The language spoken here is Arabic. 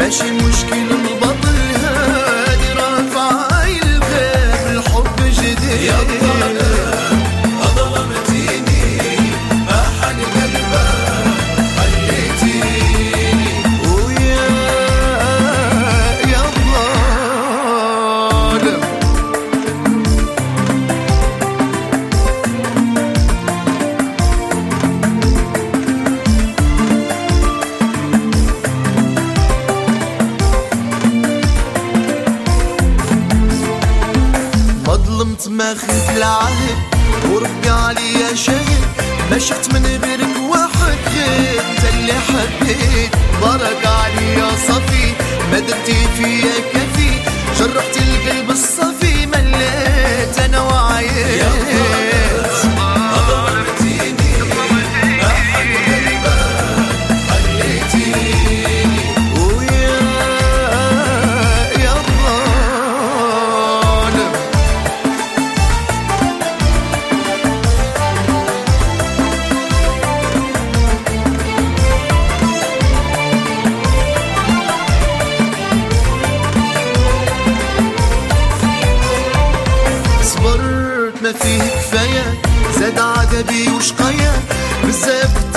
ماشي مشكل البطل هادي رافع الباب الحب جديد. يا ظالم ظلمتيني ما حن قلبك خليتيني ويا ظالم. ظلمت ما خنت العهد وربي عليا شهد، ما شفت من غيرك واحد غير انت اللي حبيت. بارك عليا صفي ما درتي فيا كفي، جرحت القلب الصفي مليت انا وعيت. ما فيه كفاية زاد عذابي وشقايا بزاف